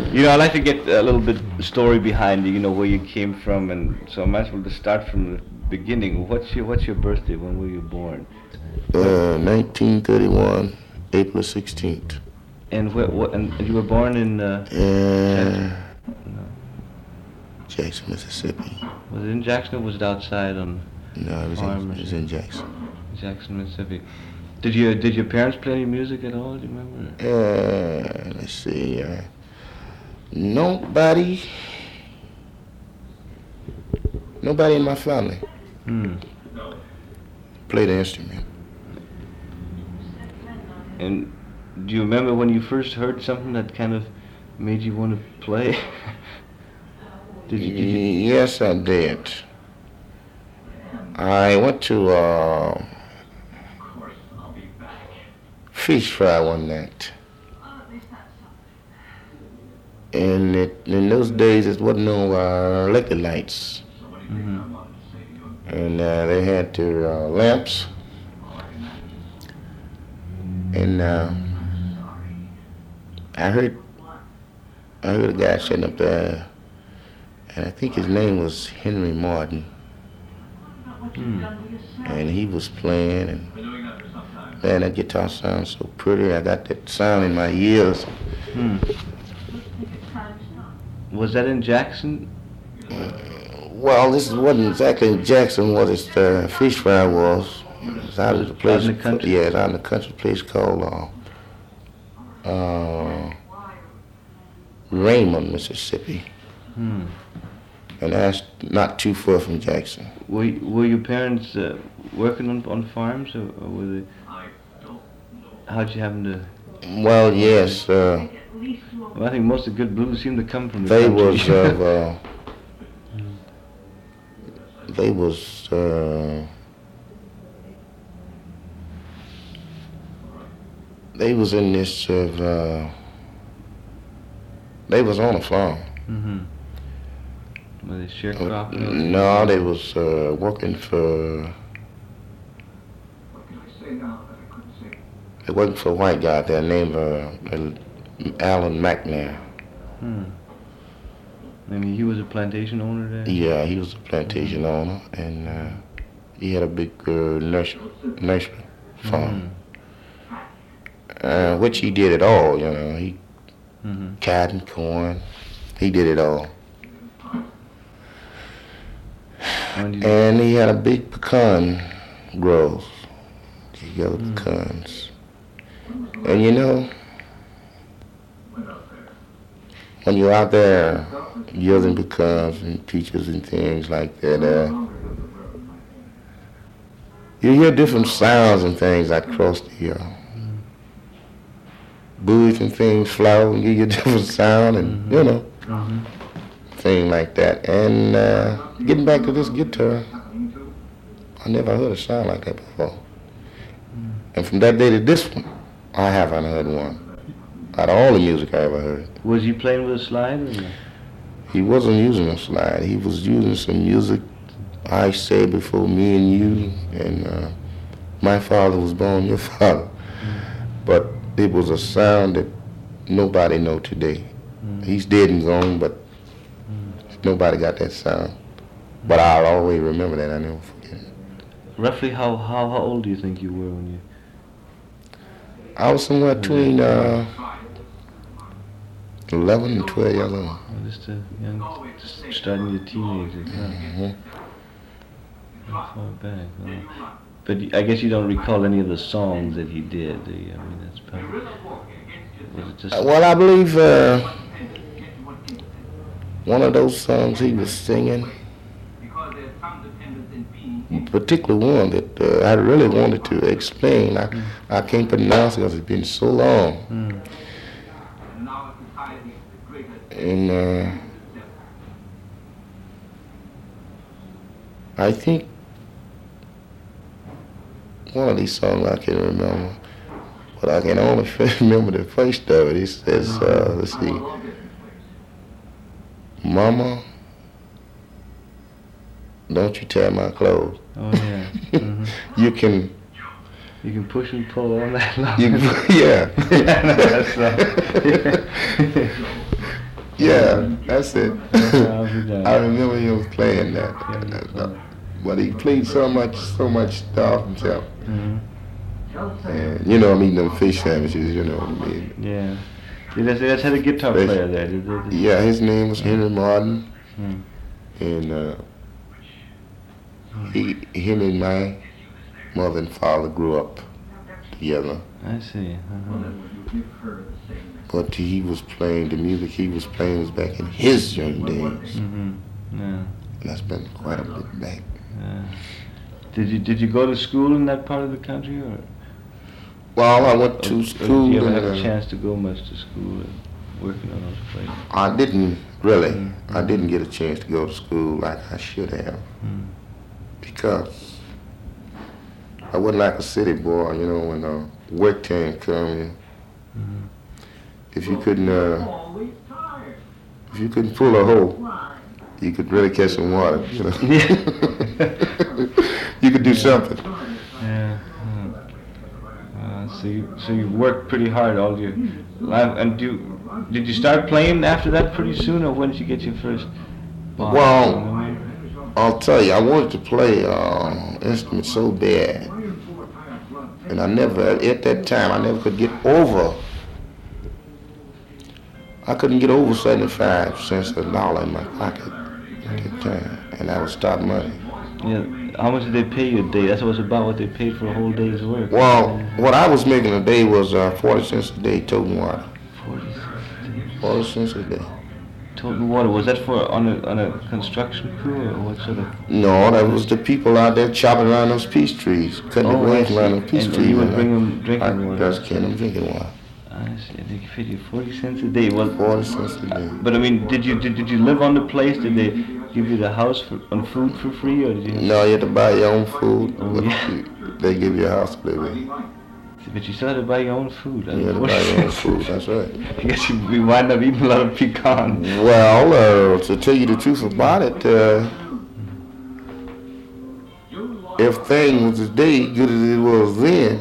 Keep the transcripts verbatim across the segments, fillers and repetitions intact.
You know, I like to get a little bit story behind you. You know where you came from, and so I might as well just start from the beginning. What's your What's your birthday? When were you born? Uh, nineteen thirty-one, April sixteenth. And where? What? And you were born in uh, Uh, Jackson? No. Jackson, Mississippi. Was it in Jackson or was it outside on No, it was, farm? in, it was in Jackson. Jackson, Mississippi. Did you Did your parents play any music at all? Do you remember? Uh, let's see. Uh, nobody, nobody in my family Hmm. played an instrument. And do you remember when you first heard something that kind of made you want to play? did you? Did you Yes, I did. I went to uh, fish fry one night. And it, in those days, it wasn't no uh, electric lights. mm-hmm. And uh, they had their uh, lamps. And uh, I heard, I heard a guy sitting up there, and I think his name was Henry Martin. Mm. And he was playing, and man, that guitar sounds so pretty. I got that sound in my ears. Hmm. Was that in Jackson? Uh, well, this wasn't exactly in Jackson what his uh, fish fry was. It was out of the place. Out in the country? Yeah, it's out in the country place called uh, uh, Raymond, Mississippi. Hmm. And that's not too far from Jackson. Were y- Were your parents uh, working on on farms, or, or were they? How'd you happen to? Well, yes, uh, Well, I think most of the good blues seem to come from the they country. was of, uh, they was uh, they was in this of uh, they was on a farm. Mm-hmm. Were they sharecropping? No, they was uh, working for. They working for a white guy there named uh, Alan McNair. Hmm. I mean, he was a plantation owner there. Yeah, he was a plantation owner, and uh, he had a big uh, nursery, nursery farm, Mm-hmm. uh, which he did it all. You know, he Mm-hmm. cotton, corn, he did it all. When did- And he had a big pecan grove, yellow Mm. pecans. And you know, when you're out there yielding pecans and peaches and things like that, uh, you hear different sounds and things that cross the uh, bush and things flower and give you a different sound and, Mhm. you know, Mhm. thing like that. And uh, getting back to this guitar, I never heard a sound like that before. And from that day to this one, I haven't heard one. Out of all the music I ever heard. Was he playing with a slide? Or no? He wasn't using a slide. He was using some music I say before me and you. And uh, my father was born your father. But it was a sound that nobody know today. Mm. He's dead and gone, but nobody got that sound. But I'll always remember that. I never forget it. Roughly, how, how how old do you think you were when you? I was somewhere between uh, eleven and twelve years old. Oh, just a young, just starting your teenagers. Huh? Mm-hmm. How far back? Huh? But y- I guess you don't recall any of the songs that he did. Do you? I mean, that's probably. Was it just? Uh, Well, I believe uh, one of those songs he was singing, particular one that uh, I really wanted to explain. I, I can't pronounce it because it's been so long. Mm. And uh, I think one of these songs I can remember, but I can only remember the first of it. It says, uh, let's see, Mama, don't you tear my clothes. Oh yeah. hmm You can, You can push and pull all night long. you can, yeah. Yeah, I know that song. Yeah, that's it. I'll be done. I remember him playing that. Yeah, he played it. But he played so much, so much stuff himself. Mhm. And you know, I'm eating them fish sandwiches. You know what I mean? Yeah. See, that's, that's had a guitar Fish. player there. Did, did, did. Yeah, his name was Henry Martin, Hmm. and uh, he, him and my mother and father grew up together. I see. Uh-huh. But he was playing the music he was playing was back in his young days. Mm-hmm. Yeah. And that's been quite a bit back. Yeah. Did you did you go to school in that part of the country, or? Well, I went or- to or school. Did you ever and, have a uh, chance to go much to school and working on those plays? I didn't really. Mm. I didn't get a chance to go to school like I should have Mm. because I wasn't like a city boy. You know, when uh, work time come, Mhm. if you couldn't, uh, if you couldn't pull a hole, you could really catch some water. You know, you could do something. Yeah. Hmm. Uh, so you so you worked pretty hard all your life, and do you, did you start playing after that pretty soon, or when did you get your first? box, Well, you know? I'll tell you, I wanted to play uh, instrument so bad, and I never, at that time, I never could get over. I couldn't get over seventy-five cents a dollar in my pocket at that time, and that was start money. Yeah. How much did they pay you a day? That's what's about what they paid for a whole day's work. Well, what I was making a day was uh, forty cents a day toting water. Forty cents a day. forty cents a day. Total water. Was that for on a on a construction crew, or what sort of? No, that was the people out there chopping around those peach trees, cutting the Oh, I branch see. around those peach And trees. you would and bring I- them drinking I water. just get them drinking water. I see. They paid you forty cents a day. Well, forty cents a day. but I mean, did you did, did you live on the place? Did they give you the house for, and food for free, or did you? No, you had to buy your own food, Oh, but yeah. you, they give you a house to live in. But you still had to buy your own food. You had to buy your own food, that's right. I guess you, we wind up eating a lot of pecan. Well, uh, to tell you the truth about it, uh, if things was today good as it was then,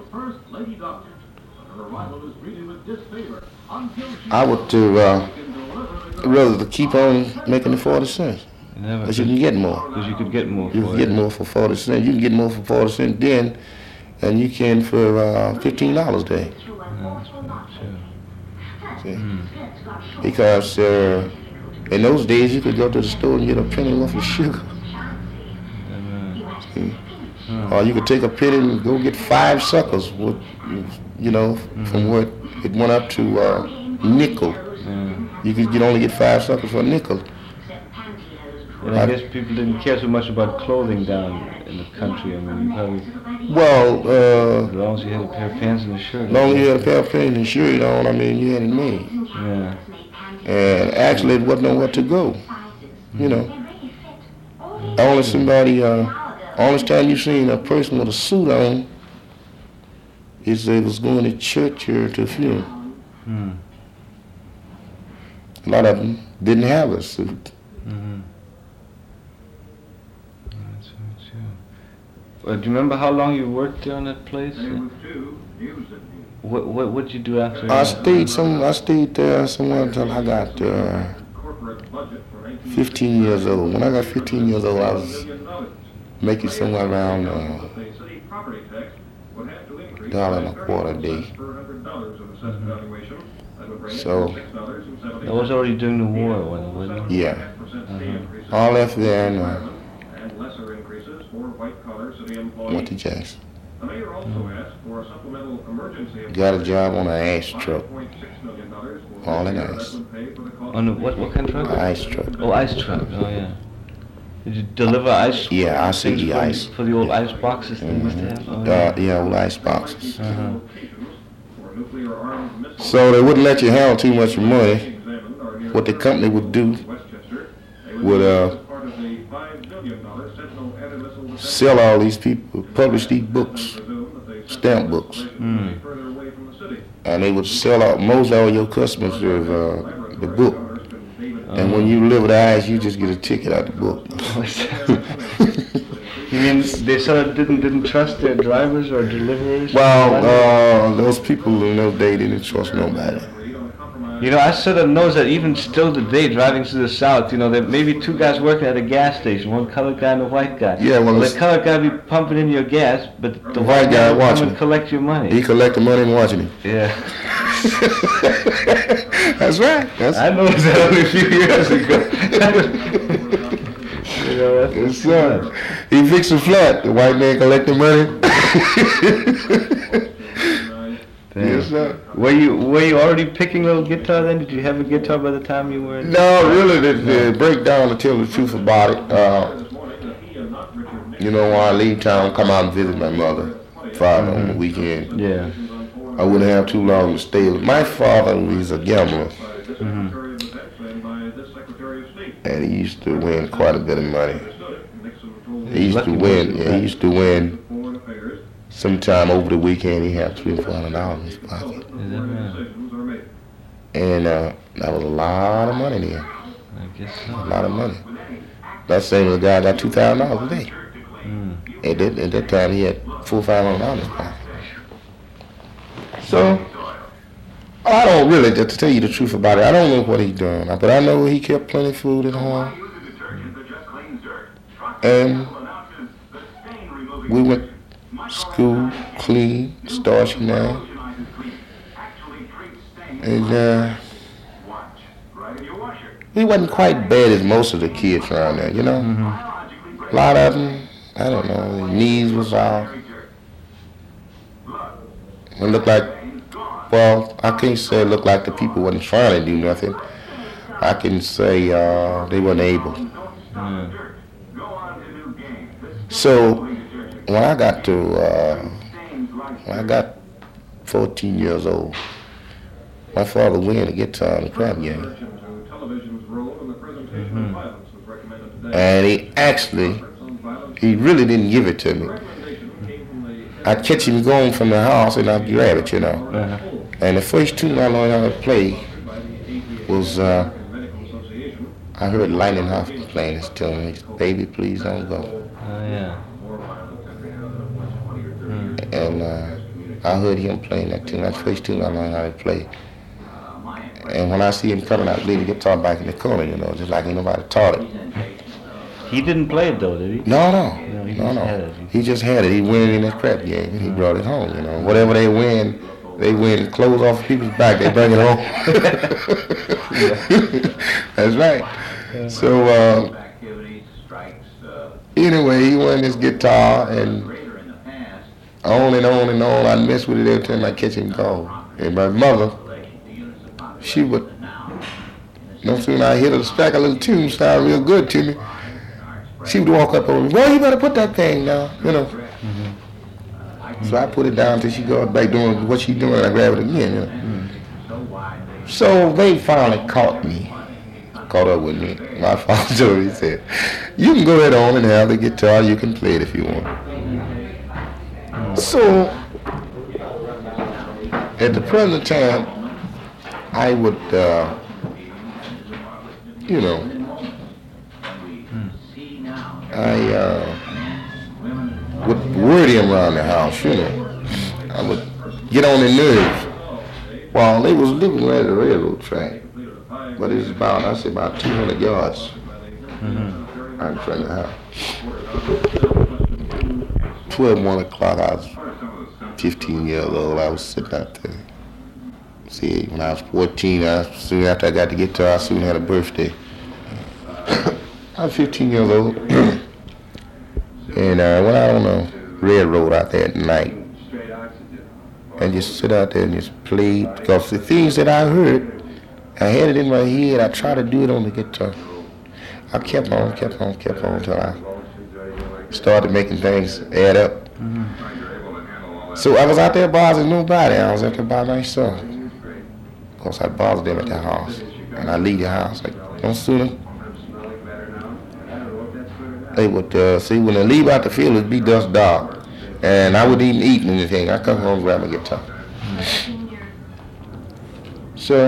I would uh, uh, rather to keep on making the forty cents. Never. Because you can get more. Because you could get more. You for can it. get more for forty cents. You can get more for forty cents then than you can for uh, fifteen dollars a day. Yeah, that's pretty true. See? Mm. Because uh, in those days you could go to the store and get a penny worth of sugar. Uh, See? Hmm. Or you could take a penny and go get five suckers, with, you know, from what it went up to uh, nickel. yeah. You could you'd only get five suckers for a nickel. And I guess people didn't care so much about clothing down in the country. I mean, you probably, Well, uh, as long as you had a pair of pants and a shirt. as long as you had a pair of pants and shirt on, I mean, you had it made. Yeah. And actually, it wasn't nowhere to go. You know, only somebody, uh, only time you seen a person with a suit on is they was going to church or to a funeral. Hmm. A lot of them didn't have a suit. Mm-hmm. That's very true. Well, do you remember how long you worked there on that place? What what what'd you do after? I stayed some. I stayed there somewhere until I got uh, fifteen years old. When I got fifteen years old, I was making somewhere around uh, a dollar and a quarter a day. So I was already during the war, wasn't it? yeah, Uh-huh. I left there and uh, went to Jackson. Got a job on an ice truck. All in ice. On the, what what kind of truck? An ice truck. Oh, ice truck. Oh yeah. Did you deliver ice? Yeah, I see things the for, ice. for the old ice boxes they used to have. Oh, Uh, yeah. yeah, old ice boxes. Uh-huh. So they wouldn't let you have too much money. What the company would do would uh, sell all these people, publish these books, stamp books, Mm. and they would sell out most all your customers of uh, the book. And when you deliver the ice, you just get a ticket out the book. You mean they sort of didn't didn't trust their drivers or deliverers? Well, uh, those people in those days didn't trust nobody. You know, I sort of noticed that even still today, driving through the South, you know, there may be two guys working at a gas station, one colored guy and a white guy. Yeah, well, well the it's- colored guy be pumping in your gas, but the, The white white guy guy will watching come and it. collect your money. He collect the money and watching it. Yeah. That's right. That's I noticed that only a few years ago. You know, that's Yes, sir. He fixed a flat. The white man collect the money. Yes, sir. Were you were you already picking little guitar then? Did you have a guitar by the time you were in? No, really, the, the breakdown to tell the truth about it. Uh, you know, when I leave town, come out and visit my mother, father on the weekend. Yeah. I wouldn't have too long to stay. My father was a gambler, Mm-hmm. and he used to win quite a bit of money. He used to Lucky win. person, Yeah, he right? used to win. Sometime over the weekend, he had three or four hundred dollars in his pocket, Is that right? and uh, that was a lot of money then. I guess A so. lot of money. That same as a guy got two thousand dollars a day. Mm. At that, at that time, he had four or five hundred dollars in his pocket. So, I don't really, to tell you the truth about it, I don't know what he done, but I know he kept plenty of food at home. And we went school, clean, starchy now. And uh, we wasn't quite bad as most of the kids around there, you know. Mm-hmm. A lot of them, I don't know, their knees was off. It looked like, well, I can't say it looked like the people wasn't trying to do nothing. I can say uh, they weren't able. Mm. So when I got to, uh, when I got fourteen years old, my father went to guitar in the crap game. Mm-hmm. And he actually, he really didn't give it to me. I'd catch him going from the house and I'd grab it, you know. Uh-huh. And the first tune I learned how to play was, uh, I heard Lightning Hopkins playing this tune. He said, "Baby, please don't go." Oh yeah. Mm. And uh, I heard him playing that tune. That's the first tune I learned how to play. And when I see him coming out, lead the guitar back in the corner, you know, just like ain't nobody taught it. He didn't play it though, did he? No, no, No, he no, just no. had it. He just had it. He won it in that crap game, and he brought it home. You know, whatever they win, they win clothes off people's back. They bring it home. That's right. So uh, anyway, he won this guitar, and on and on and on. I messed with it every time I catch him call. And my mother, she would, no sooner I hit her, strike a little tune, sound real good to me. She would walk up on me, "Boy, you better put that thing down," you know. Mm-hmm. So I put it down till she goes back doing what she doing, and I grab it again, you know. Mm-hmm. So they finally caught me, caught up with me. My father told me, he said, "You can go ahead on and have the guitar, you can play it if you want." Mm-hmm. So at the present time, I would, uh, you know, I uh, would worry him around the house, you know. I would get on their nerves. While they was living right at the railroad track, but it's about, I say about two hundred yards mm-hmm. out in front of the house. twelve, one o'clock, I was fifteen years old, I was sitting out there. See, when I was fourteen, I, soon after I got the guitar, I soon had a birthday. I was fifteen years old, and I went out on the railroad out there at night, and just sit out there and just play, because the things that I heard, I had it in my head, I tried to do it on the guitar. I kept on, kept on, kept on, until I started making things add up. Mm-hmm. So I was out there bothering nobody, I was out there by myself. Of course, I bothered them at the house, and I leave the house, like, no sooner. They would uh, see when they leave out the field, it'd be dust dark, and I wouldn't even eat anything. I come home and grab my guitar. So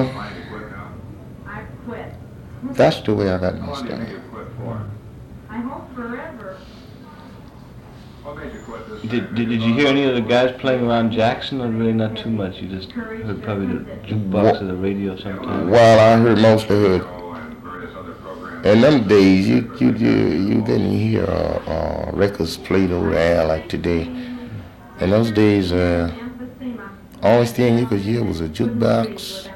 that's the way I got my start. Did, did, did you hear any of the guys playing around Jackson, or really not too much? You just heard probably the jukebox or the radio sometimes? Well, I heard most of it. In them days, you you you, you didn't hear uh, uh, records played over the air like today. In those days, uh, only thing you could hear was a jukebox,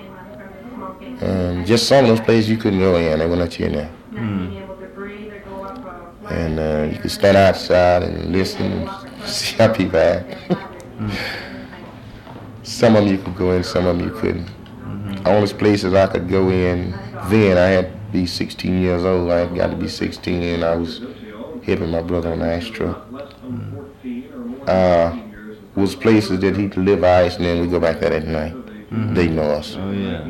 and just some of those places you couldn't go in. They wouldn't let you in there. Hmm. And uh, you could stand outside and listen and see how people act. Mm. Some of them you could go in, some of them you couldn't. Mm-hmm. Only places I could go in then, I had to be sixteen years old. I had got to be sixteen, and I was helping my brother on the ice truck. Mm. Uh, was places that he could live ice, and then we go back there at night. Mm-hmm. They know us. Oh yeah.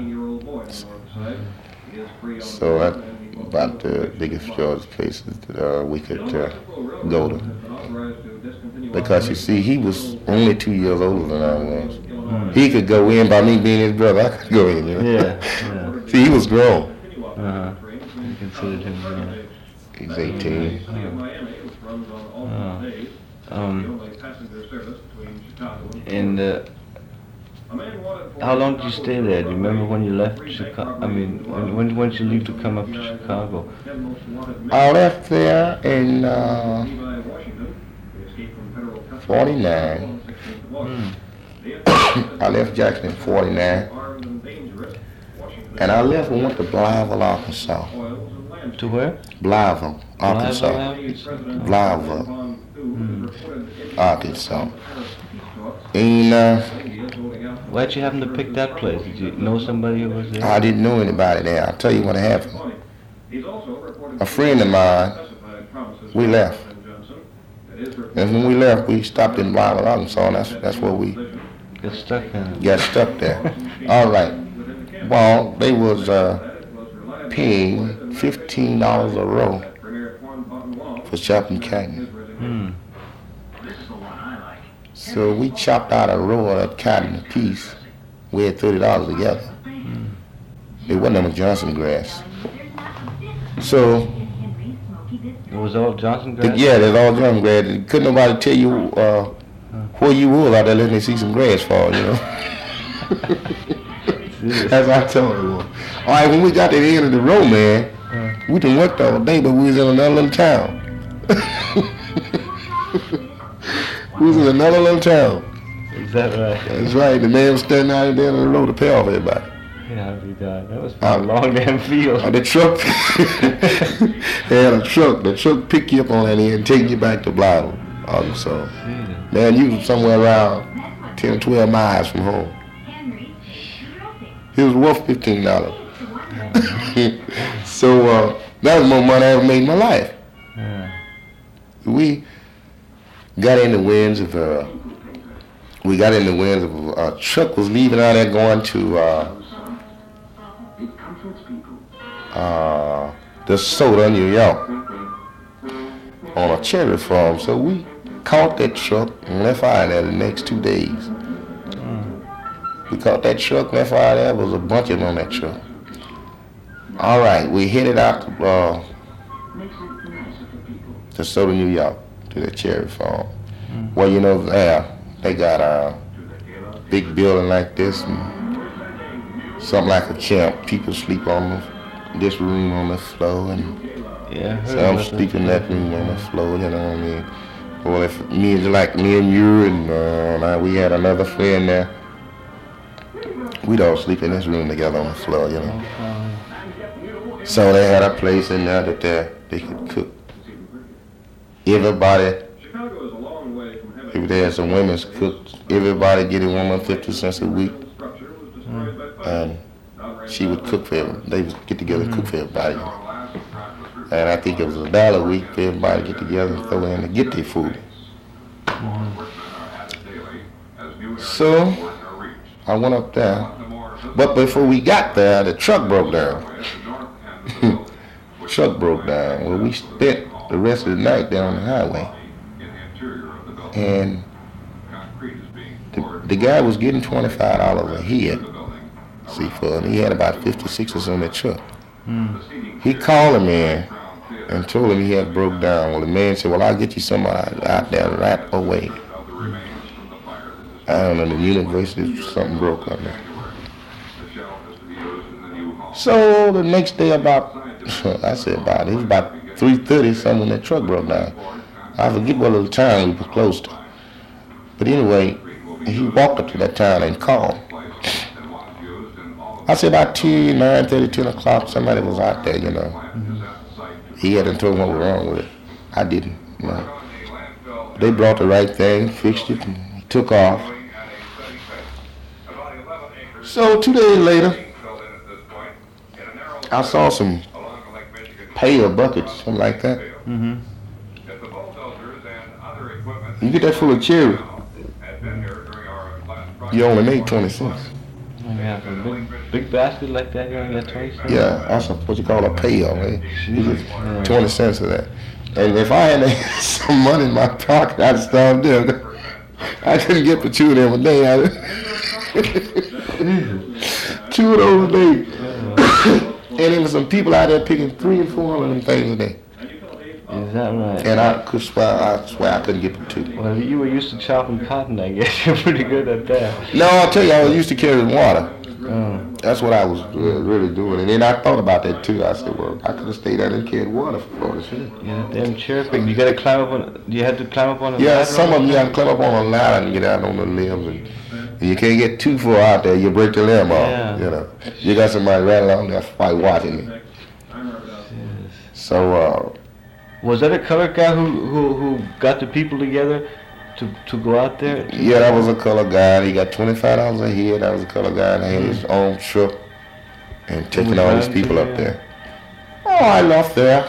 So that about the biggest George places that uh, we could uh, go to. Because you see, he was only two years older than I was. Mm. He could go in by me being his brother. I could go in. You know? Yeah. yeah. See, he was grown. Uh-huh. You considered him grown. He's eighteen. Oh. Oh. Um. And uh, how long did you stay there? Do you remember when you left Chicago? I mean, when when, when did you leave to come up to Chicago? I left there in uh, forty-nine. Mm. I left Jackson in forty-nine. And I left and went to Blytheville, Arkansas. To where? Blytheville, Arkansas. Blytheville? Blytheville, Arkansas. And uh, why'd you happen to pick that place? Did you know somebody who was there? I didn't know anybody there. I'll tell you what happened. A friend of mine, we left. And when we left, we stopped in Blytheville, Arkansas, and that's, that's where we got stuck in. Got stuck there. All right. Well, they was uh, paying fifteen dollars a row for chopping cotton. Hmm. So we chopped out a row of that cotton a piece. We had thirty dollars together. Mm. It wasn't on the Johnson grass. So it was all Johnson grass? Yeah, it was all Johnson grass. Couldn't nobody tell you uh, where you were out there letting they see some grass fall, you know. As I told you. All right, when we got to the end of the road, man, uh, we done worked all day, but we was in another little town. We was in another little town. Is that right? That's right. The man was standing out at the end of the road to pay off everybody. Yeah, he died. That was uh, a long damn field. Uh, the truck, they had a truck. The truck pick you up on that end and take you back to Blytheville, Arkansas. Yeah. Man, you was somewhere around ten, twelve miles from home. It was worth fifteen dollars. So uh, that was more money I ever made in my life. Yeah. We got in the winds of uh, we got in the winds of a uh, truck was leaving out there going to uh, uh, DeSoto, New York, on a cherry farm. So we caught that truck and left out there the next two days. We caught that truck, left out there, was a bunch of them on that truck. All right, we headed out to uh, DeSoto, New York, to the cherry farm. Mm. Well, you know, there, they got a big building like this, and something like a camp. People sleep on the, this room on the floor, and yeah, some sleep in that room on the floor, you know what I mean? Well, if me, like me and you, and uh, we had another friend there, we'd all sleep in this room together on the floor, you know. Okay. So they had a place in there that they, they could cook. Everybody, if they had some women's cooks, everybody getting one hundred fifty cents a week. Mm. And she would cook for everybody. They would get together and mm-hmm. cook for everybody. And I think it was a dollar a week for everybody to get together and throw in to get their food. Mm-hmm. So I went up there, but before we got there, the truck broke down. Truck broke down. Well, we spent the rest of the night down the highway, and the, the guy was getting twenty-five dollars a head. See, for he had about fifty-sixes on that truck. Mm. He called him in and told him he had broke down. Well, the man said, well, I'll get you somebody out there right away. I don't know, the university, something broke up there. So the next day about, I said about, it was about three thirty, something, that truck broke down. I forget what little town we were close to. But anyway, he walked up to that town and called. I said about ten, nine thirty, ten o'clock, somebody was out there, you know. Mm-hmm. He hadn't told me what was wrong with it. I didn't, you know. They brought the right thing, fixed it, and he took off. So two days later, I saw some pail buckets, something like that. Mm-hmm. You get that full of cherry, you only made twenty cents. Oh, yeah, for a big, big basket like that, you only got twenty cents? Yeah, that's a, what you call a pail, eh? You get yeah. twenty cents of that. And if I had some money in my pocket, I'd start there. I couldn't get for two of them a day. I two of those a day. And there was some people out there picking three and four of them things a day. Is that right? And I could swear, I swear I couldn't get for two. Well, you were used to chopping cotton, I guess. You're pretty good at that. No, I'll tell you, I was used to carrying water. Oh. That's what I was uh, really doing. And then I thought about that too. I said, well, I could have stayed out and carried water for forty cents. Yeah, damn chirping. You got to climb up on, you had to climb up on a yeah, ladder? Yeah, some of them you have to climb up on a ladder and get out on the limbs. And, and you can't get too far out there, you break the limb off. Yeah. You know, you got somebody right along there fight watching you. Yes. So, uh, was that a colored guy who, who, who got the people together to, to go out there? Yeah, that was a colored guy. He got twenty-five dollars a head. That was a colored guy. And he had his own truck and taking all these people up there. Oh, I left there.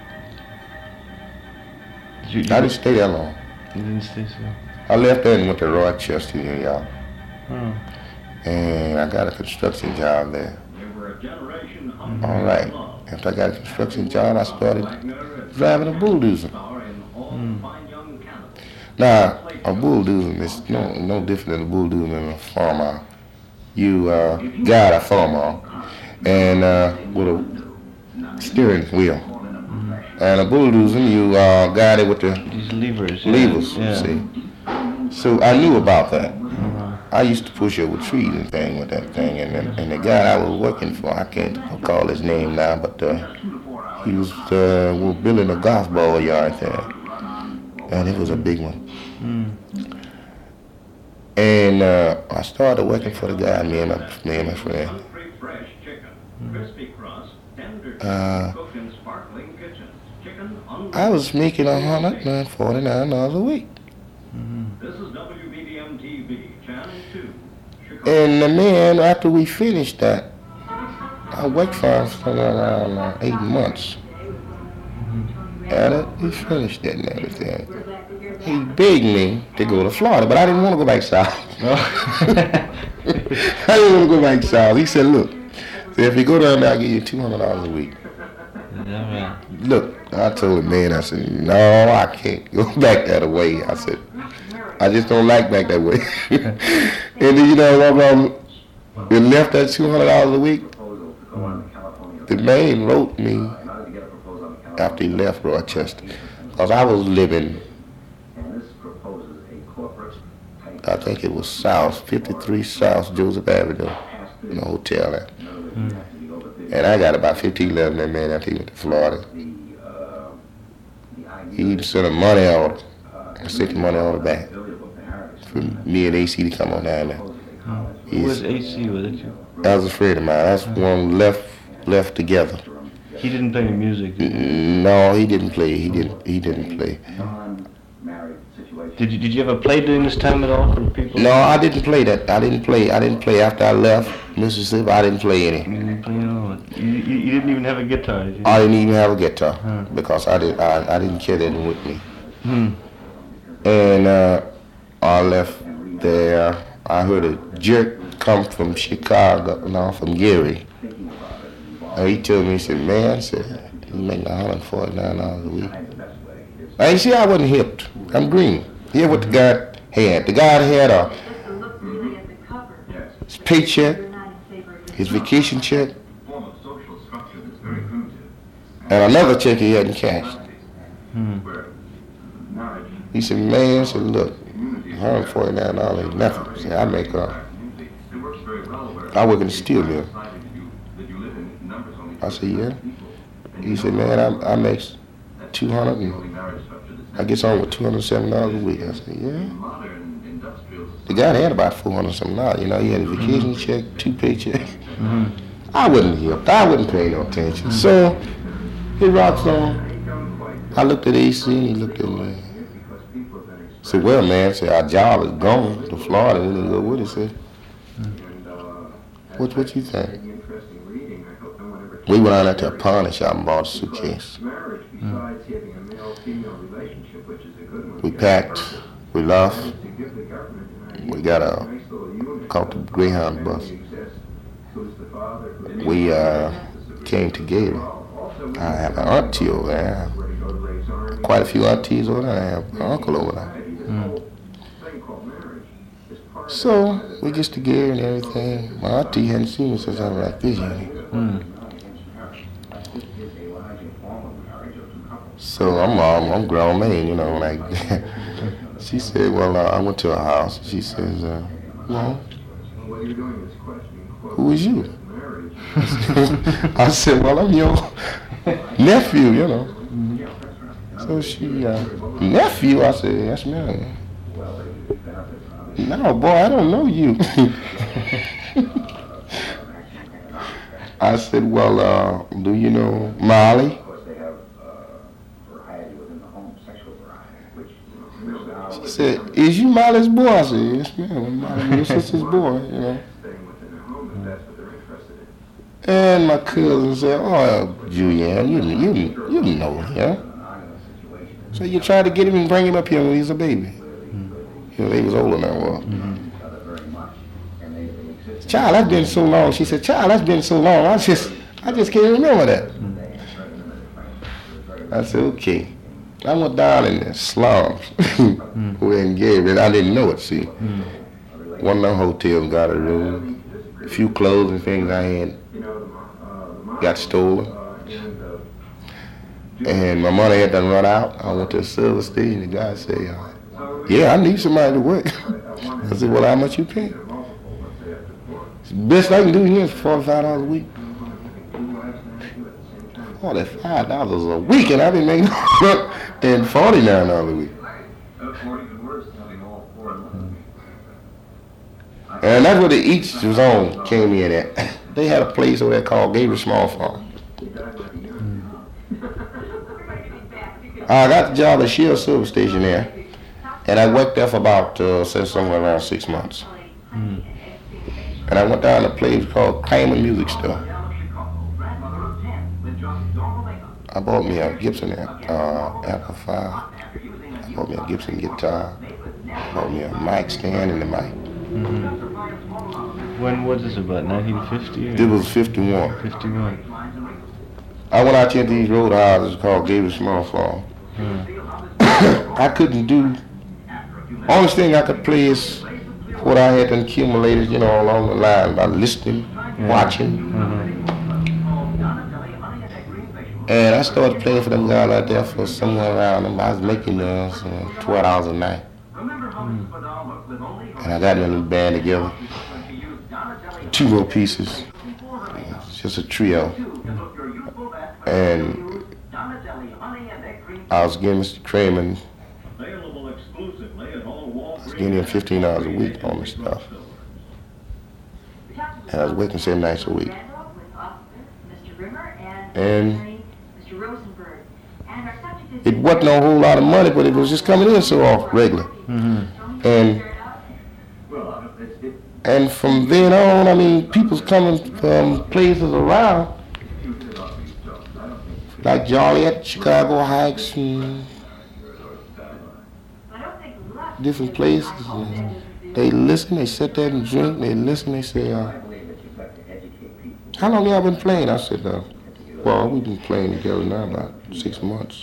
You, you I didn't stay that long. You didn't stay so? I left there and went to Rochester, New York. Oh. And I got a construction job there. Mm-hmm. All right. After I got a construction job, I started driving a bulldozer. Mm. Now, a bulldozer is no no different than a bulldozer than a farmer. You uh, guide a farmer and uh, with a steering wheel. Mm-hmm. And a bulldozer, you uh, guide it with the these levers. Levers, yeah. see. So I knew about that. Uh-huh. I used to push over trees and thing with that thing, and the, and the guy I was working for, I can't recall his name now, but uh, he was uh, was building a golf ball yard there, and it was a big one. Mm. And uh, I started working for the guy, me and my, me and my friend. Uh, I was making a hundred and forty-nine dollars a week. Mm-hmm. This is W B D M T V, Channel two. And the man, after we finished that, I worked for him for around uh, eight months. Mm-hmm. And uh, we finished it and everything. He begged me to go to Florida, but I didn't want to go back south. I didn't want to go back south. He said, look, if you go down there, I'll give you two hundred dollars a week. Yeah, look, I told the man, I said, no, I can't go back that way. I said, I just don't like back that way. And then, you know, when we left that two hundred dollars a week, the man wrote me after he left Rochester, because I was living, I think it was South, fifty-three South Joseph Avenue, in a hotel there. Mm. And I got about fifteen left in that man after he went to Florida. He even sent a money order. I sent the money order back for me and A C to come on down there. Hmm. Who was A C? Was it you? That was a friend of mine. That's one left left together. He didn't play any music, did he? No, he didn't play. He didn't. He didn't play. Did you Did you ever play during this time at all for the people? No, I didn't play that. I didn't play. I didn't play after I left Mississippi. I didn't play any. You didn't play at all. You, you, you didn't even have a guitar, did you? I didn't even have a guitar huh. because I did. I, I didn't carry that with me. Hmm. And uh, I left there. I heard a jerk come from Chicago, no, from Gary. And he told me, he said, man, said, you make one hundred forty-nine dollars a week. I see, I wasn't hipped. I'm green. Hear what the guy had. The guy had a his paycheck, his vacation check, And another check he hadn't cashed. Hmm. He said, man, I said, look, one hundred forty-nine dollars ain't nothing. He said, I make, uh, I work in the steel mill. I said, yeah. He said, man, I, I make two hundred and I get on with two hundred seven dollars a week. I said, yeah. The guy had about four hundred something dollars. You know, he had a vacation check, two paychecks. Mm-hmm. I wouldn't help. I wouldn't pay no attention. So he rocks on. I looked at A C and he looked at me. I said, well, man, said, our job is gone to Florida. We didn't go with it. Said, what, what you think? We went out there to a pawn shop and bought a suitcase. Mm. We packed. We left. We got a, caught the Greyhound bus. We uh, came together. I have an auntie over there. Quite a few aunties over there. I have an uncle over there. Mm. So we get together and everything. My auntie hadn't seen me since I was like this, you know. Mm. So I'm um, I'm grown man, you know. Like she said, well, uh, I went to her house. She says, uh, well, who is you? I said, well, I'm your nephew, you know. So she, uh, nephew? I said, yes, ma'am. No, boy, I don't know you. I said, well, uh, do you know Molly? She said, is you Molly's boy? I said, yes, ma'am, I'm Molly, your sister's boy, you know. And my cousin said, oh, Julianne, you, you, you know him. So you tried to get him and bring him up here when he was a baby. You know, he was older than I was. Mm-hmm. Child, that's been so long. She said, child, that's been so long. I just, I just can't remember that. I said, okay. I went down in the slums Mm. where in Gabriel. I didn't know it, see. Mm. One of them hotels got a room. A few clothes and things I had got stolen. And my money had done run out. I went to a service station. The guy said, uh, yeah, I need somebody to work. I said, well, how much you pay? The best I can do here is forty-five dollars a week. forty-five dollars a week, and I've been making and forty-nine dollars a week. And that's where the Each Zone came in at. They had a place over there called Gabriel Small Farm. I got the job at Shell Service Station there, and I worked there for about, uh, say, somewhere around six months. Mm. And I went down to a place called Kramer Music Store. I bought me a Gibson uh, amplifier. I bought me a Gibson guitar. I bought me a mic stand and the mic. Mm-hmm. When was this, about nineteen fifty? It was fifty-one. fifty-one. I went out here to these road houses called Gabriel Small Farm. Mm. I couldn't do, only thing I could play is what I had accumulated, you know, along the line by listening, Yeah. watching. Mm-hmm. And I started playing for them guys out there for somewhere around them. I was making uh, twelve dollars a night. Mm. And I got me a new band together. Two more pieces. It's just a trio. And I was getting Mister Kramer, I was getting him fifteen dollars a week on the stuff. And I was working seven nights a week. And it wasn't a whole lot of money, but it was just coming in so off regular. Mm-hmm. And and from then on, I mean, people's coming from places around, like Joliet, Chicago Heights, and different places. And they listen, they sit there and drink, they listen, they say, uh, how long y'all been playing? I said, uh, well, we've been playing together now about six months.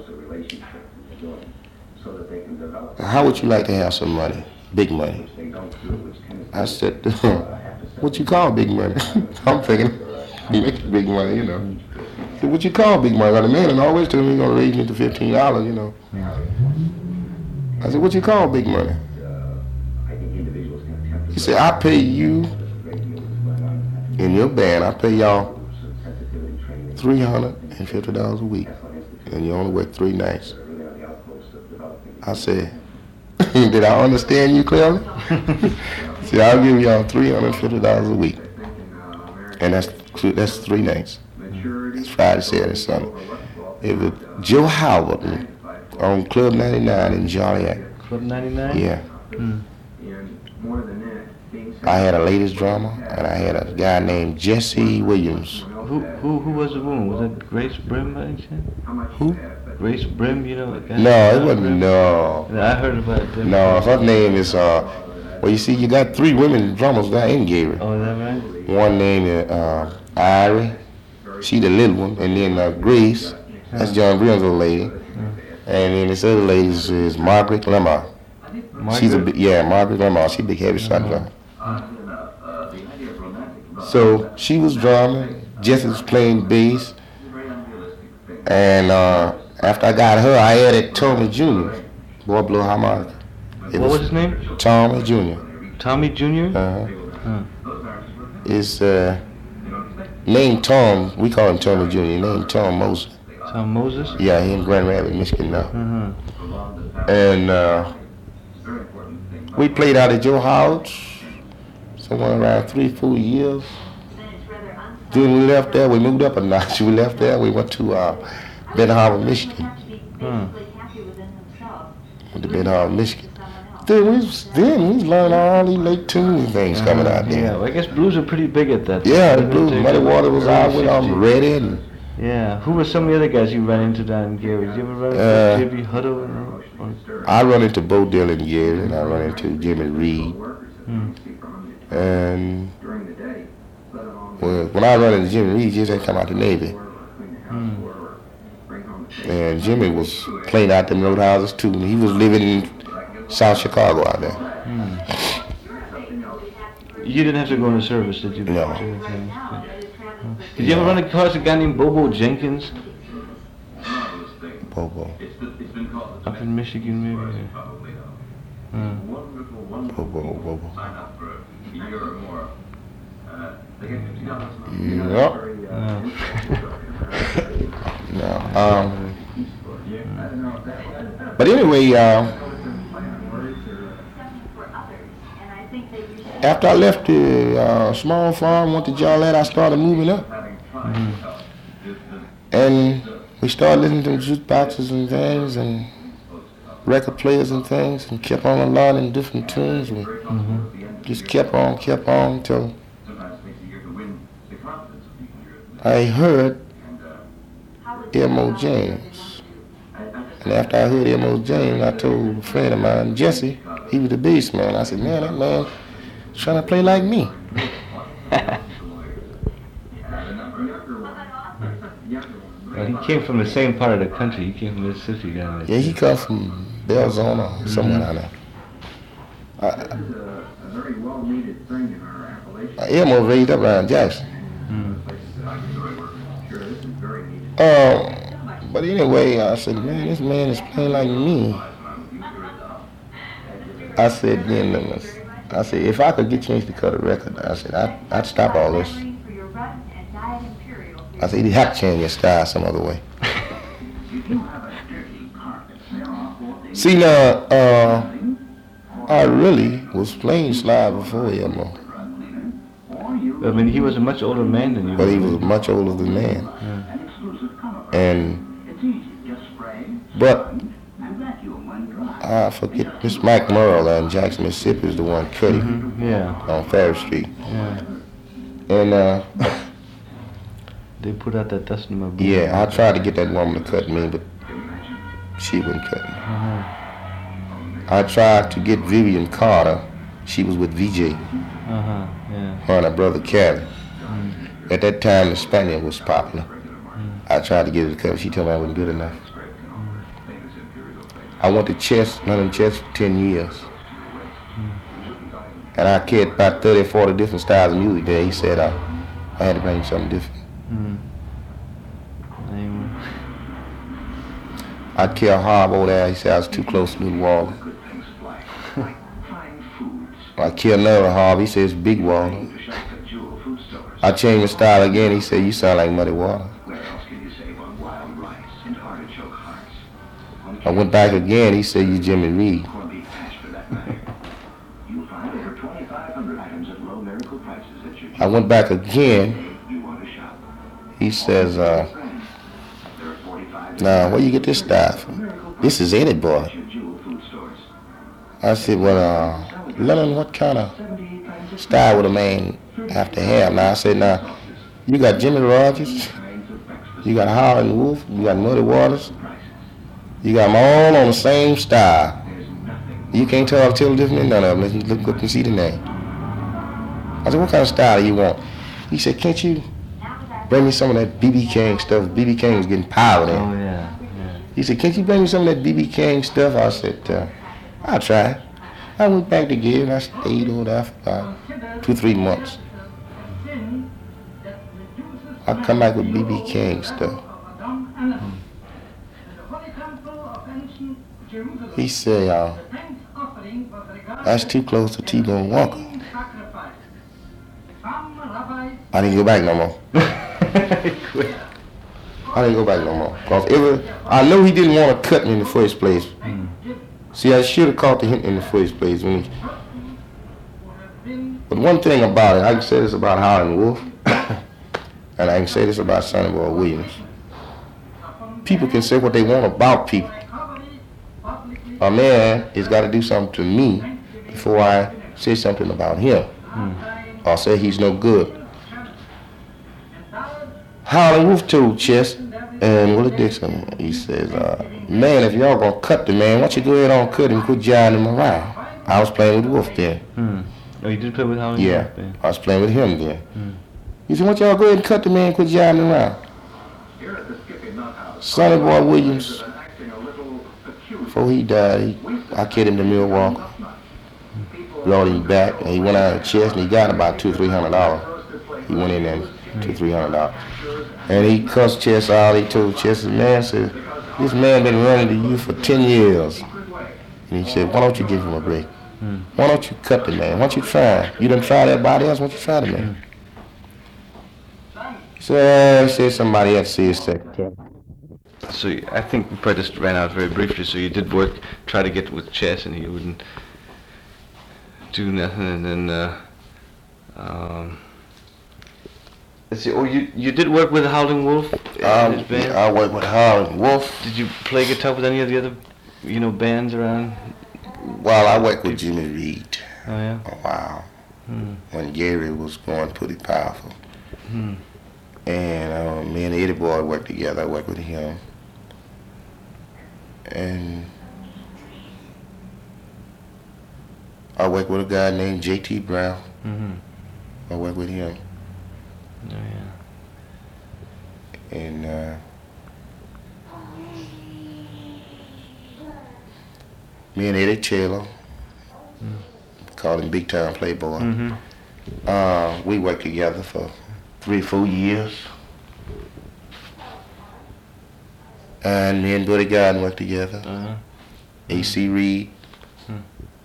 How would you like to have some money? Big money. I said, what you call big money? I'm thinking, you make big money, you know. said, what you call big money? The man and always told me he's gonna raise me to fifteen dollars, you know. I said, what you call big money? He said, I pay you in your band, I pay y'all three hundred and fifty dollars a week, and you only work three nights. I said, did I understand you clearly? See, I'll give y'all three hundred and fifty dollars a week, and that's that's three nights. It's Friday, Saturday, Sunday. It was Joe Howard on Club ninety-nine in Joliet. Club ninety-nine? Yeah. Hmm. I had a ladies drummer, and I had a guy named Jesse Williams. Who who who was the woman? Was it Grace Brim by any chance? Who? Grace Brim, you know? The guy No, it wasn't. No. I heard about it. No, her name is. Uh, well, you see, you got three women drummers down in Gary. Oh, is that right? One named uh, Irie, she the little one, and then uh, Grace, that's John Brion's old lady, and then this other lady is, is Margaret Lemar. She's a big, yeah, Margaret Lemar. She big heavy shot drummer. So she was drumming, Jesse was playing bass, and uh, after I got her, I added Tommy Junior, boy blow harmonica. It What was his name? Tommy Junior Tommy Junior? Uh-huh. Huh. Is uh, named Tom. We call him Tommy Junior Named Tom Moses. Tom Moses? Yeah, he in Grand Rapids, Michigan now. Uh-huh. And uh, we played out at Joe Howard's somewhere around three, four years. Then we left there. We moved up a notch. We left there. We went to uh, Ben Harbor, Michigan. Huh. Went to Ben Harbor, Michigan. Then we was, then we was learning all these late tunes and things coming out there. Yeah, well, I guess blues are pretty big at that. Yeah, the time. blues. They- Muddy Water was early out with um, sixties. Ready and Yeah, who were some of the other guys you ran into down in Gary? Did you ever run into Uh, J B Hutto? Or, or, I run into Bo Dylan Gary, and I run into Jimmy Reed. hmm. And well, when I run into Jimmy Reed, Jimmy had come out the Navy. Hmm. And Jimmy was playing out them roadhouses too. And he was living in South Chicago out there. Hmm. You didn't have to go into service, did you? No. Did you ever run across a guy named Bobo Jenkins Bobo. up in Michigan, maybe? Hmm. Bobo, Bobo. Yep. No. No. Um, but anyway, uh, after I left the uh, small farm, went to Joliet, I started moving up. Mhm. And we started listening to jukeboxes and things and record players and things and kept on learning different tunes. We Mhm. just kept on, kept on until I heard M O James. And after I heard M O James, I told a friend of mine, Jesse, he was the bass man. I said, man, that man trying to play like me. Well, he came from the same part of the country. He came from Mississippi down there. Yeah, he come from Belzona, somewhere down there. I, I, Elmo raised up around Jackson. Hmm. Uh, but anyway, I said, man, this man is playing like me. I said, then, uh, I said, if I could get chance to cut a record, I said, I'd, I'd stop all this. I said, you have to change your style some other way. See, now, uh, I really was playing slide before Elmo, I mean, he was a much older man than you. but he was much older than man. Yeah. And, but, I forget, Miss Mike Merle in Jackson, Mississippi is the one cut him Mhm. Yeah. on Ferry Street. Yeah. And, uh, They put out that dust in my boot. yeah, I tried to get that woman to cut me, but she wouldn't cut me. Uh-huh. I tried to get Vivian Carter. She was with V J, Uh-huh. Yeah. her and her brother Kevin. Mm. At that time, the Spaniard was popular. Mm. I tried to get her to cut. She told me I wasn't good enough. I went to chess, London chess for ten years. And I carried about thirty, forty different styles of music there. He said uh, I had to bring something different. Mm. I killed Harb over there. He said I was too close to Little Walter. Good things of life, like fine foods. I killed another Harb. He said it's Big Walter. To shop at Jewel Food Stores. I changed my style again. He said you sound like Muddy Water. Where else can you save on wild rice and artichoke hearts? On I went back again. He said you Jimmy Reed. corned beef hash for that matter. You'll find over twenty-five hundred items at low miracle prices at your I went back again. you want to shop. He says, uh, There are forty-five now where you get this style from? This is Eddie Boy. at your Jewel Food Stores. I said, well, uh, Lennon, what kind of seventy-eight kinds of style would a man have to have? Now I said, now you got Jimmy Rogers, kinds of breakfast you got Howlin' Wolf, you got Muddy Waters, prices. you got them all on the same style. There's nothing You can't tell tell the difference in none of them. Let's look, look and see the name. I said, what kind of style do you want? He said, can't you bring me some of that B B King stuff? B B King was getting power then. Oh yeah, yeah. He said, can't you bring me some of that B B King stuff? I said, uh, I'll try. I went back to give and I stayed over there for about two, three months. I come back with B B King stuff. He said, uh, that's too close to T-Bone Walker. I didn't go back no more. I didn't go back no more. Cause ever, I know he didn't want to cut me in the first place. Mm. See, I should have caught the hint in the first place. When he, but one thing about it, I can say this about Howlin' Wolf, and I can say this about Sonny Boy Williams. People can say what they want about people. A man has got to do something to me before I say something about him, mm. or say he's no good. Howlin' Wolf told Chess and Willie Dixon, he says, uh, man, if y'all gonna cut the man, why don't you go ahead and cut him and quit jiving him around? I was playing with Wolf then. Hmm. Oh, you did play with Howlin' Yeah, Wolf then? I was playing with him then. Hmm. He said, why don't y'all go ahead and cut the man and quit jiving him around? Here at the Skippy Nut House, Sonny Boy Williams, been acting a little peculiar. before he died, he, I carried him to Milwaukee, brought him back, and he went out of Chess and he got about two, three hundred dollars. He went in there, two, three hundred dollars. And he cussed Chess out. He told Chess, man, said, this man been running to you for ten years. And he said, why don't you give him a break? Mm. Why don't you cut the man? Why don't you try? You done tried everybody else, why don't you try the man? Mm. So uh, he said somebody had to see his secretary. So you- I think we probably just ran out very briefly. So you did work, try to get with Chess, and he wouldn't do nothing. And then, uh, um, let's see. Oh, you you did work with Howlin' Wolf in Um, his band. I worked with Howlin' Wolf. Did you play guitar with any of the other, you know, bands around? Well, I worked with Jimmy Reed Oh yeah. a while Hmm. when Gary was going pretty powerful. Hmm. And uh, me and Eddie Boy worked together. I worked with him. And I worked with a guy named J T Brown. Mm-hmm. I worked with him. Oh yeah. And uh, me and Eddie Taylor, Mm. called him Big Time Playboy. Mm-hmm. Uh, we worked together for three, four years. And me and Buddy Garden worked together. Uh-huh. A C Reed. Hmm.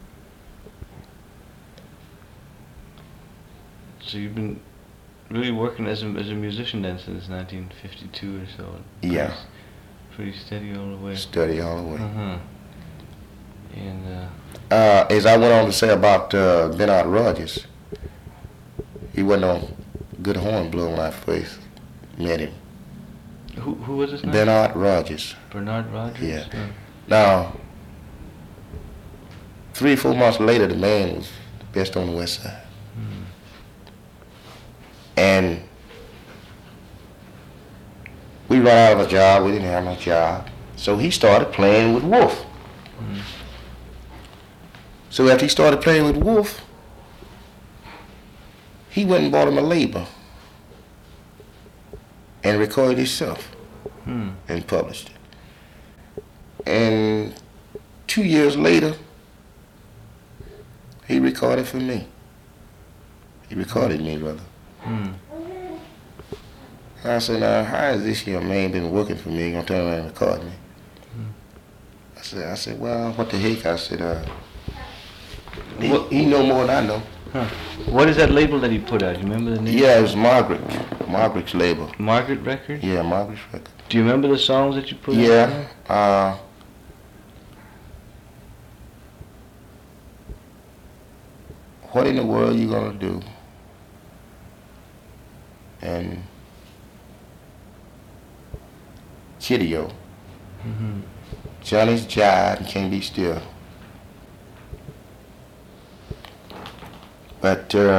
So you've been really working as a as a musician then since nineteen fifty-two or so. Yeah. Pretty, pretty steady all the way. Study all the way. Uh-huh. And uh, Uh, as I went on to say about uh, Bernard Rogers, he wasn't on good horn blow when I first met him. who who was his name? Bernard Rogers. Bernard Rogers. Yeah. Uh, Now, three, four months later, the man was the best on the West Side. hmm. And we ran out of a job. We didn't have no job. So he started playing with Wolf. Hmm. So after he started playing with Wolf, he went and bought him a label and recorded himself Hmm. and published it. And two years later, he recorded for me. He recorded me, brother. Hmm. I said, now, how is this here man been working for me? He gonna turn around and record me? said, I said, well, what the heck? I said, uh, he, What- he know more than I know. Huh. What is that label that he put out? You remember the name? Yeah, it was Margaret. Margaret's label. Margaret Record? Yeah, Margaret's record. Do you remember the songs that you put out? Yeah. Uh, what in the world you gonna do? And Chiddio. Mm-hmm. Johnny's Jive and Can't Be Still. But uh,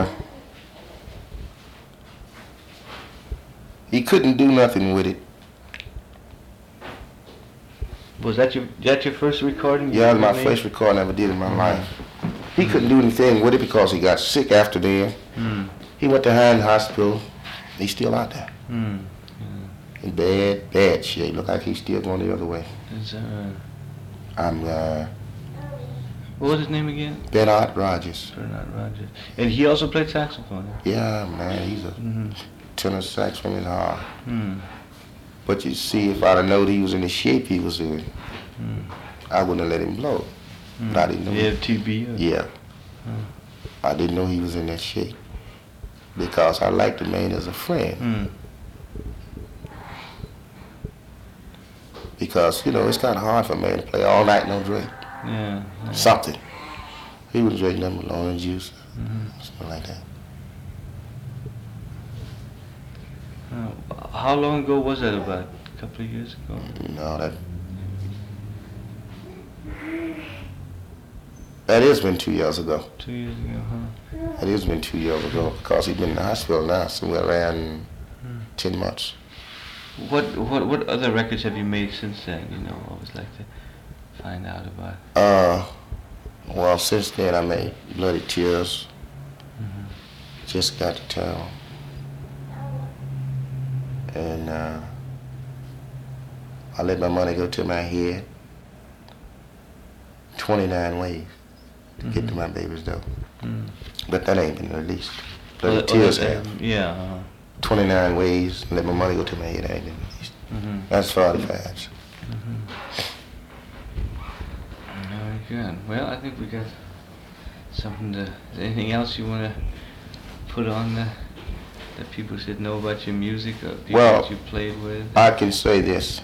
he couldn't do nothing with it. Was that your that your first recording? Yeah, it was my made? first recording I ever did in my life. He couldn't do anything with it because he got sick after then. Mm. He went to Hines Hospital. He's still out there. Mm. In bad, bad shape. Look like he's still going the other way. Is that right? I'm uh, What was his name again? Bernard Rogers. Bernard Rogers. And he also played saxophone. Yeah, man, he's a Mm-hmm. tenor sax from his heart. Mm. But you see, if I'd have known he was in the shape he was in, Mm. I wouldn't have let him blow. Mm. But I didn't know. You have T B? Or? Yeah. Mm. I didn't know he was in that shape. Because I liked the man as a friend. Mm. Because, you know, it's kind of hard for a man to play all night, no drink. Yeah. yeah. Something. He would drink nothing but orange juice, Mm-hmm. something like that. Uh, how long ago was that? About a couple of years ago? No, that... That has been two years ago. Two years ago, huh? That has been two years ago because he's been in the hospital now somewhere around Hmm. ten months. What what what other records have you made since then? You know, I always like to find out about. Uh, well, since then I made Bloody Tears. Mm-hmm. Just got to town. And uh, I let my money go to my head. twenty-nine ways to get to Mhm. my baby's door. Mm. But that ain't been released. Bloody Oh, oh, Tears that- have. um, Yeah. Uh, twenty-nine ways, let my money go to my head, that ain't been released. mm-hmm. That's forty-five. Mm-hmm. Very good. Well, I think we got something to. Is there anything else you want to put on the, that people should know about your music or people Well, that you played with? I can say this.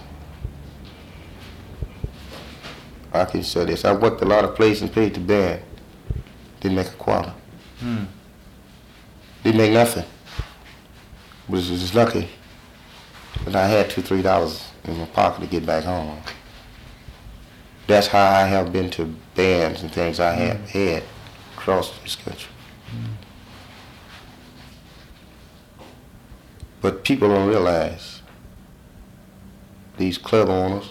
I can say this. I worked a lot of places and paid the band. Didn't make a quarter. Hmm. Didn't make nothing. But was just lucky that I had two, three dollars in my pocket to get back home. That's how I have been to bands and things I have had across this country. Mm. But people don't realize these club owners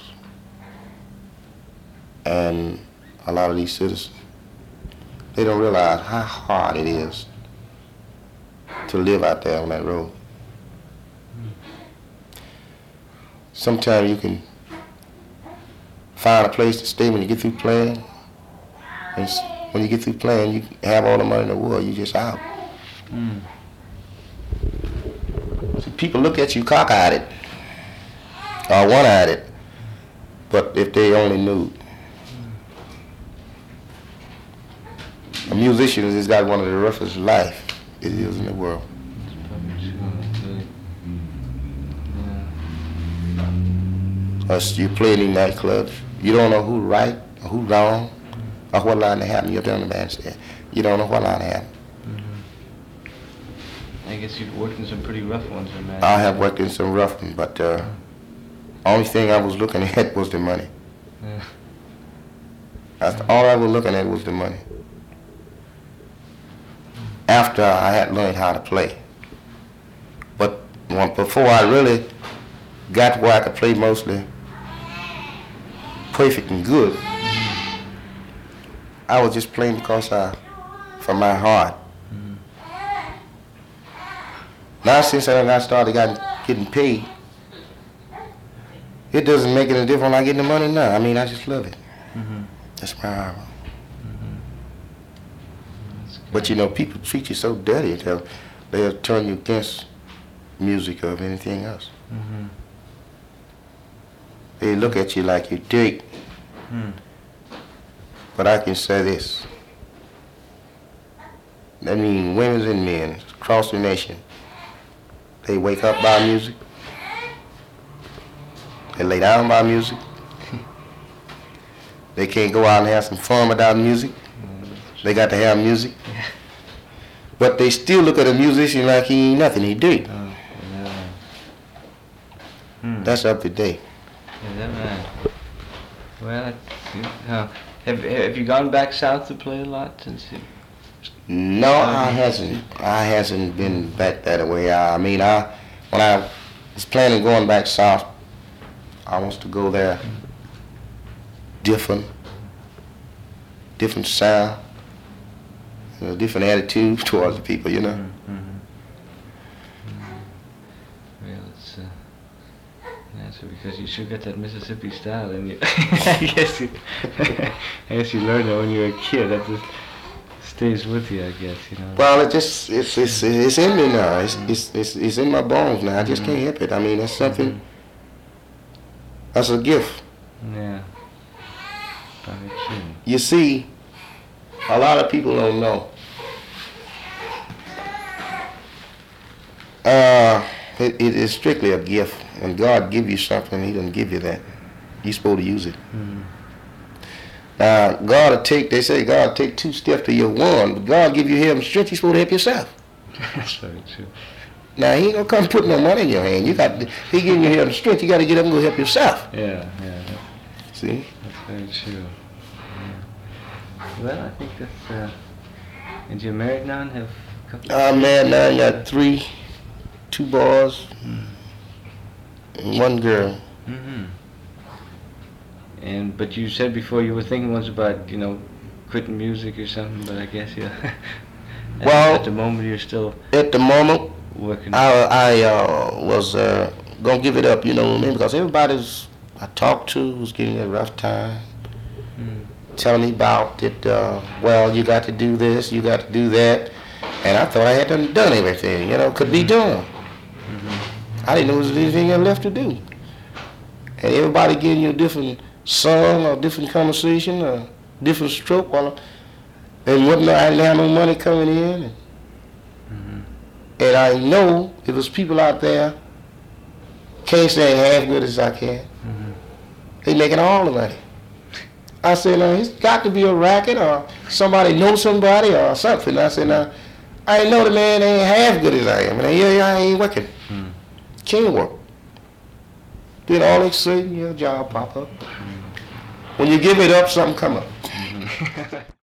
and a lot of these citizens, they don't realize how hard it is to live out there on that road. Sometimes you can find a place to stay when you get through playing. And s- when you get through playing, you have all the money in the world, you just out. Mm. See, people look at you cock-eyed or one-eyed, but if they only knew. A musician has got one of the roughest life it is in the world. That's probably true. Really. Yeah. Us, you play in these nightclubs, you don't know who right or who wrong or what line to happen. You're up there on the bandstand. You don't know what line to happen. Mm-hmm. I guess you've worked in some pretty rough ones, I imagine. I have worked in some rough ones, but uh, only thing I was looking at was the money. Yeah. That's the, all I was looking at was the money. After I had learned how to play. But when, before I really got where I could play mostly perfect and good, I was just playing because I, from my heart. Mhm. Now since I got started got, getting paid, it doesn't make any difference when I get the money now. I mean, I just love it. Mhm. That's my heart. Mhm. That's good. But you know, people treat you so dirty, they'll, they'll turn you against music or anything else. Mhm. They look at you like you're dirt. Hmm. But I can say this. That means women and men across the nation, they wake up by music. They lay down by music. They can't go out and have some fun without music. They got to have music. But they still look at a musician like he ain't nothing he do. Oh, yeah. Hmm. That's up to date. Is that right? Well, that's, uh, have have you gone back south to play a lot since you? No, I hasn't. I hasn't been back that way. I mean, I when I was planning going back south, I wants to go there. Different, different sound, a different attitude towards the people, you know. Mm-hmm. Well, it's uh, that's because you sure got that Mississippi style in you. I guess you, I guess you learned that when you were a kid. That just stays with you, I guess, you know. Well, it just it's it's it's in me now. It's it's it's, it's in my bones now. I just can't help it. I mean, that's something. That's a gift. Yeah. Probably true. You see, a lot of people don't know. Uh, it, it is strictly a gift. When God give you something, He doesn't give you that. You're supposed to use it. Mm-hmm. Now, God will take, they say God will take two steps to your one, but God give you help and strength, you're supposed to help yourself. That's very true. Now, He ain't going to come put no money in your hand. You got to, He giving you help and strength, you got to get up and go help yourself. Yeah, yeah. See? That's very true. Yeah. Well, I think that's. Uh, and you're married now and have a couple. I'm married now, I got three, two boys, and one girl. Mm-hmm. And but you said before you were thinking once about you know quitting music or something, but I guess yeah. at, Well, at the moment you're still At the moment, working. I, I uh, was uh, going to give it up, you know what I mean? Because everybody's I talked to was getting a rough time. Mm. Telling me about it, uh, well, you got to do this, you got to do that. And I thought I had done, done everything, you know, could be done. Mm-hmm. I didn't know there was anything else left to do. And everybody getting you a different song or different conversation or different stroke. While, and whatnot, I didn't have no money coming in. And, Mm-hmm. and I know if there's people out there can't sing half good as I can. Mm-hmm. They making all the money. I said, now, it's got to be a racket or somebody know somebody or something. I said, now, I know the man ain't half good as I am. And yeah, I ain't working. Mm. Can't work. Then all of a sudden, your job pop up. Mm. When you give it up, something come up. Mm-hmm.